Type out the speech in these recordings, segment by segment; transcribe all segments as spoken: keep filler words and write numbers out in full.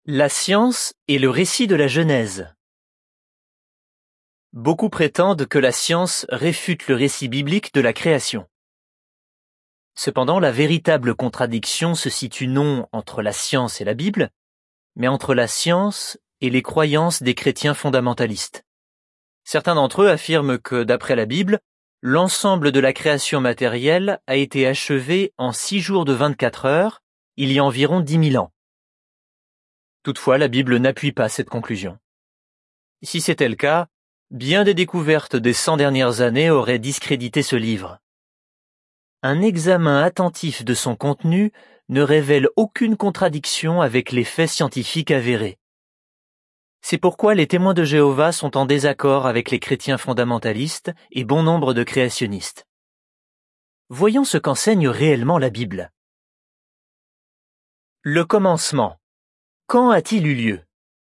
La science et le récit de la Genèse. Beaucoup prétendent que la science réfute le récit biblique de la création. Cependant, la véritable contradiction se situe non entre la science et la Bible, mais entre la science et les croyances des chrétiens fondamentalistes. Certains d'entre eux affirment que, d'après la Bible, l'ensemble de la création matérielle a été achevé en six jours de vingt-quatre heures, il y a environ dix mille ans. Toutefois, la Bible n'appuie pas cette conclusion. Si c'était le cas, bien des découvertes des cent dernières années auraient discrédité ce livre. Un examen attentif de son contenu ne révèle aucune contradiction avec les faits scientifiques avérés. C'est pourquoi les témoins de Jéhovah sont en désaccord avec les chrétiens fondamentalistes et bon nombre de créationnistes. Voyons ce qu'enseigne réellement la Bible. Le commencement. Quand a-t-il eu lieu?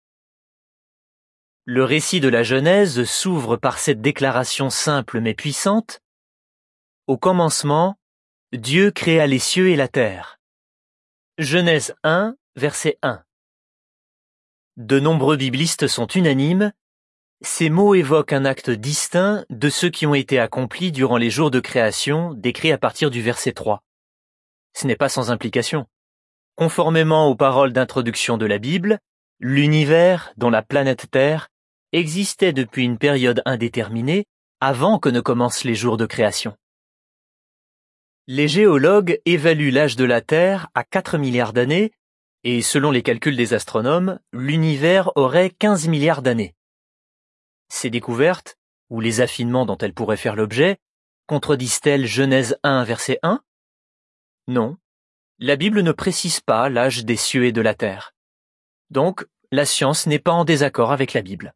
Le récit de la Genèse s'ouvre par cette déclaration simple mais puissante. Au commencement, Dieu créa les cieux et la terre. Genèse un, verset un. De nombreux biblistes sont unanimes. Ces mots évoquent un acte distinct de ceux qui ont été accomplis durant les jours de création, décrits à partir du verset trois. Ce n'est pas sans implication. Conformément aux paroles d'introduction de la Bible, l'univers, dont la planète Terre, existait depuis une période indéterminée avant que ne commencent les jours de création. Les géologues évaluent l'âge de la Terre à quatre milliards d'années et, selon les calculs des astronomes, l'univers aurait quinze milliards d'années. Ces découvertes, ou les affinements dont elles pourraient faire l'objet, contredisent-elles Genèse un, verset un? Non. La Bible ne précise pas l'âge des cieux et de la terre. Donc, la science n'est pas en désaccord avec la Bible.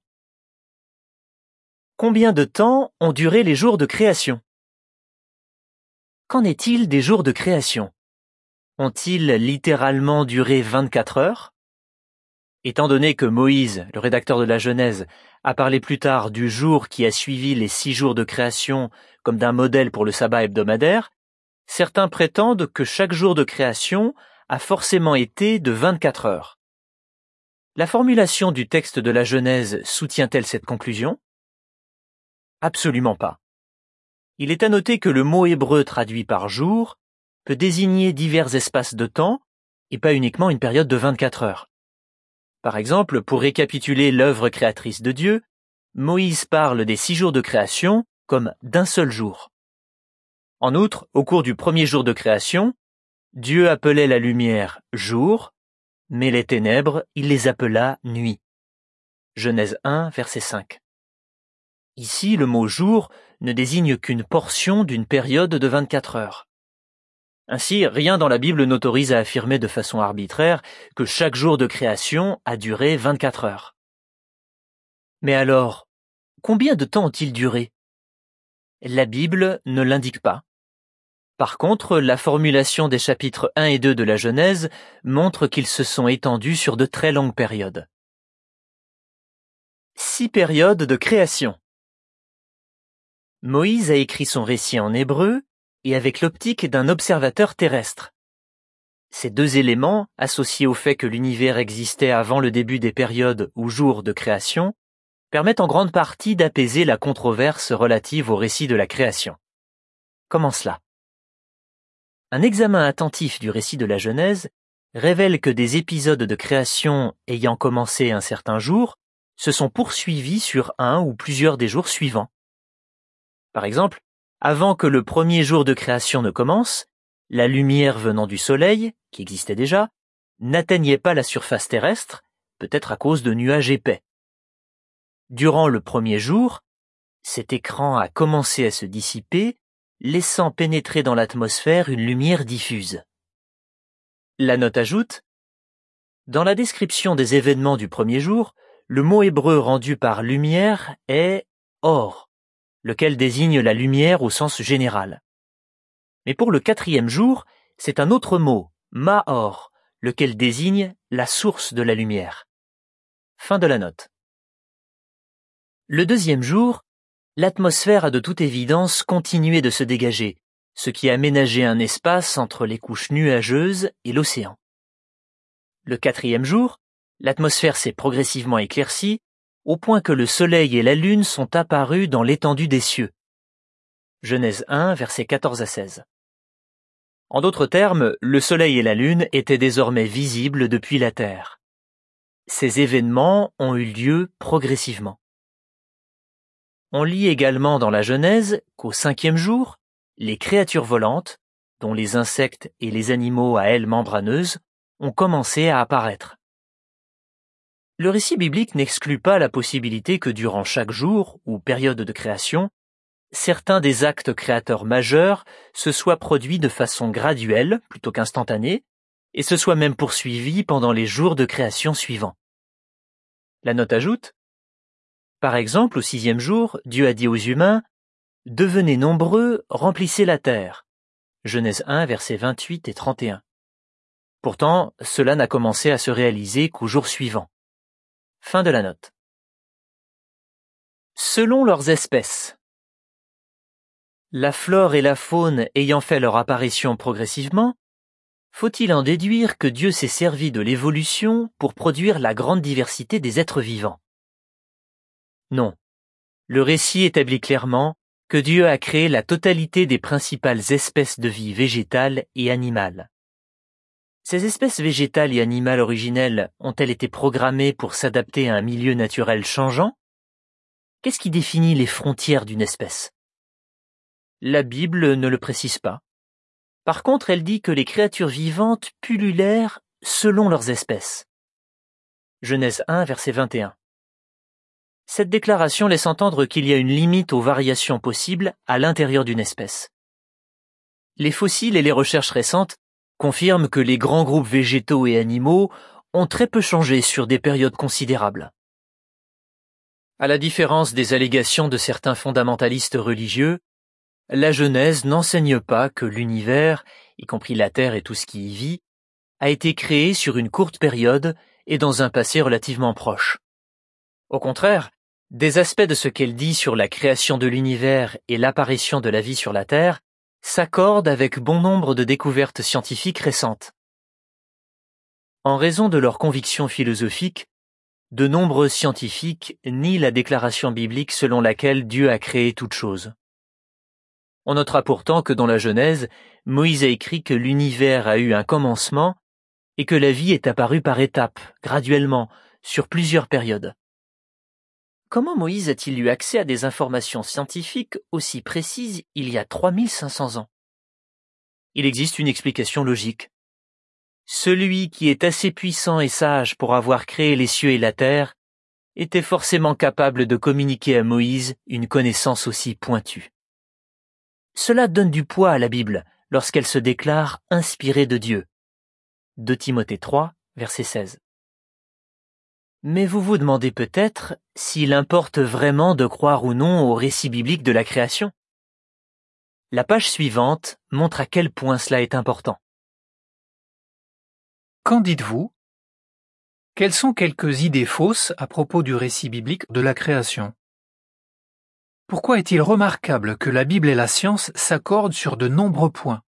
Combien de temps ont duré les jours de création? Qu'en est-il des jours de création? Ont-ils littéralement duré vingt-quatre heures? Étant donné que Moïse, le rédacteur de la Genèse, a parlé plus tard du jour qui a suivi les six jours de création comme d'un modèle pour le sabbat hebdomadaire, certains prétendent que chaque jour de création a forcément été de vingt-quatre heures. La formulation du texte de la Genèse soutient-elle cette conclusion? Absolument pas. Il est à noter que le mot hébreu traduit par jour peut désigner divers espaces de temps et pas uniquement une période de vingt-quatre heures. Par exemple, pour récapituler l'œuvre créatrice de Dieu, Moïse parle des six jours de création comme d'un seul jour. En outre, au cours du premier jour de création, Dieu appelait la lumière jour, mais les ténèbres, il les appela nuit. Genèse un, verset cinq. Ici, le mot jour ne désigne qu'une portion d'une période de vingt-quatre heures. Ainsi, rien dans la Bible n'autorise à affirmer de façon arbitraire que chaque jour de création a duré vingt-quatre heures. Mais alors, combien de temps ont-ils duré? La Bible ne l'indique pas. Par contre, la formulation des chapitres un et deux de la Genèse montre qu'ils se sont étendus sur de très longues périodes. Six périodes de création. Moïse a écrit son récit en hébreu et avec l'optique d'un observateur terrestre. Ces deux éléments, associés au fait que l'univers existait avant le début des périodes ou jours de création, permettent en grande partie d'apaiser la controverse relative au récit de la création. Comment cela? Un examen attentif du récit de la Genèse révèle que des épisodes de création ayant commencé un certain jour se sont poursuivis sur un ou plusieurs des jours suivants. Par exemple, avant que le premier jour de création ne commence, la lumière venant du soleil, qui existait déjà, n'atteignait pas la surface terrestre, peut-être à cause de nuages épais. Durant le premier jour, cet écran a commencé à se dissiper, laissant pénétrer dans l'atmosphère une lumière diffuse. La note ajoute: dans la description des événements du premier jour, le mot hébreu rendu par lumière est or, lequel désigne la lumière au sens général. Mais pour le quatrième jour, c'est un autre mot, maor, lequel désigne la source de la lumière. Fin de la note. Le deuxième jour, l'atmosphère a de toute évidence continué de se dégager, ce qui a ménagé un espace entre les couches nuageuses et l'océan. Le quatrième jour, l'atmosphère s'est progressivement éclaircie, au point que le soleil et la lune sont apparus dans l'étendue des cieux. Genèse un, versets quatorze à seize. En d'autres termes, le soleil et la lune étaient désormais visibles depuis la terre. Ces événements ont eu lieu progressivement. On lit également dans la Genèse qu'au cinquième jour, les créatures volantes, dont les insectes et les animaux à ailes membraneuses, ont commencé à apparaître. Le récit biblique n'exclut pas la possibilité que durant chaque jour ou période de création, certains des actes créateurs majeurs se soient produits de façon graduelle plutôt qu'instantanée et se soient même poursuivis pendant les jours de création suivants. La note ajoute: par exemple, au sixième jour, Dieu a dit aux humains: « Devenez nombreux, remplissez la terre. » Genèse un, versets vingt-huit et trente et un. Pourtant, cela n'a commencé à se réaliser qu'au jour suivant. Fin de la note. Selon leurs espèces. La flore et la faune ayant fait leur apparition progressivement, faut-il en déduire que Dieu s'est servi de l'évolution pour produire la grande diversité des êtres vivants? Non. Le récit établit clairement que Dieu a créé la totalité des principales espèces de vie végétale et animale. Ces espèces végétales et animales originelles ont-elles été programmées pour s'adapter à un milieu naturel changeant? Qu'est-ce qui définit les frontières d'une espèce? La Bible ne le précise pas. Par contre, elle dit que les créatures vivantes pullulèrent selon leurs espèces. Genèse un, verset vingt et un. Cette déclaration laisse entendre qu'il y a une limite aux variations possibles à l'intérieur d'une espèce. Les fossiles et les recherches récentes confirment que les grands groupes végétaux et animaux ont très peu changé sur des périodes considérables. À la différence des allégations de certains fondamentalistes religieux, la Genèse n'enseigne pas que l'univers, y compris la Terre et tout ce qui y vit, a été créé sur une courte période et dans un passé relativement proche. Au contraire, des aspects de ce qu'elle dit sur la création de l'univers et l'apparition de la vie sur la Terre s'accordent avec bon nombre de découvertes scientifiques récentes. En raison de leurs convictions philosophiques, de nombreux scientifiques nient la déclaration biblique selon laquelle Dieu a créé toute chose. On notera pourtant que dans la Genèse, Moïse a écrit que l'univers a eu un commencement et que la vie est apparue par étapes, graduellement, sur plusieurs périodes. Comment Moïse a-t-il eu accès à des informations scientifiques aussi précises il y a trois mille cinq cents ans? Il existe une explication logique. Celui qui est assez puissant et sage pour avoir créé les cieux et la terre était forcément capable de communiquer à Moïse une connaissance aussi pointue. Cela donne du poids à la Bible lorsqu'elle se déclare inspirée de Dieu. deux Timothée trois, verset seize. Mais vous vous demandez peut-être s'il importe vraiment de croire ou non au récit biblique de la création. La page suivante montre à quel point cela est important. Qu'en dites-vous? Quelles sont quelques idées fausses à propos du récit biblique de la création? Pourquoi est-il remarquable que la Bible et la science s'accordent sur de nombreux points?